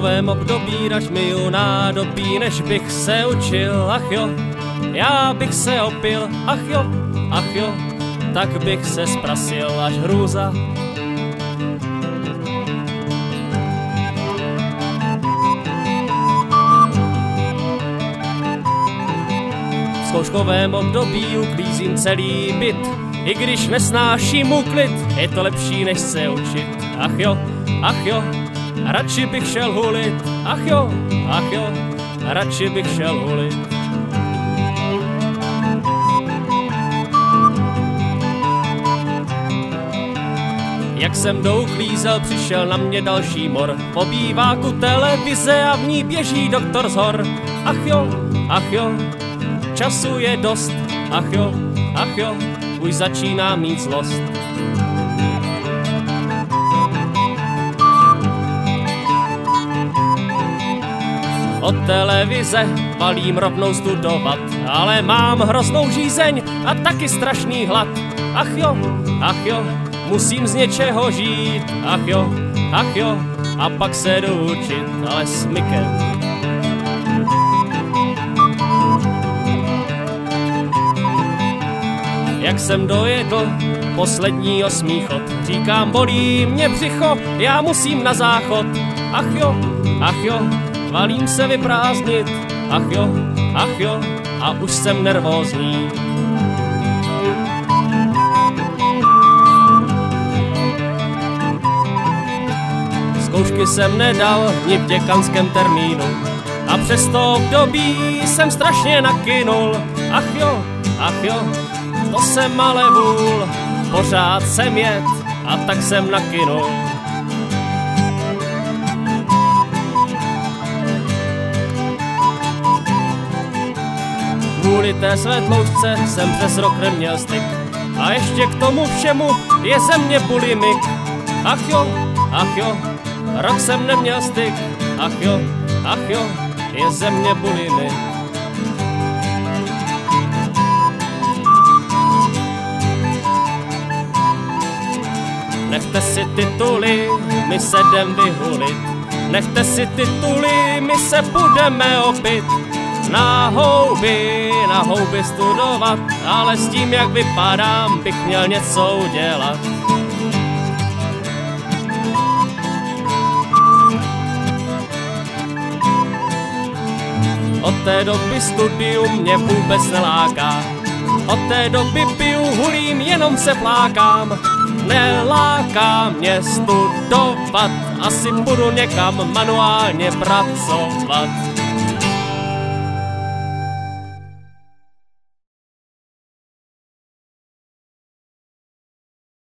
zkouškovém období raž miju nádobí, než bych se učil, ach jo, já bych se opil, ach jo, tak bych se zprasil až hrůza. V zkouškovém období uklízím celý byt, i když nesnáším úklid, je to lepší než se učit, ach jo, radši bych šel hulit, ach jo, radši bych šel hulit. Jak jsem douklízel, přišel na mě další mor. V obýváku televize a v ní běží doktor z hor. Ach jo, času je dost, ach jo, už začíná mít zlost. Od televize valím rovnou studovat, ale mám hroznou žízeň a taky strašný hlad. Ach jo, musím z něčeho žít, ach jo, a pak se jdu učit, ale smykem. Jak jsem dojedl poslední 8. chod, říkám, bolí mě břicho, já musím na záchod. Ach jo, valím se vyprázdnit, ach jo, a už jsem nervózní. Zkoušky jsem nedal ni v děkanském termínu a přes to období jsem strašně nakynul. Ach jo, to jsem ale vůl, pořád jsem jet a tak jsem nakynul. Kvůli té své tloušťce jsem přes rok neměl styk a ještě k tomu všemu je ze mě bulimik. Ach jo, rok jsem neměl styk, ach jo, je ze mě bulimik. Nechte si tituly, my se jdem vyhulit. Nechte si tituly, my se budeme opit. Na houby studovat, ale s tím, jak vypadám, bych měl něco udělat. Od té doby studium mě vůbec neláká. Od té doby piju, hulím, jenom se flákám. Neláká mě studovat, asi budu někam manuálně pracovat.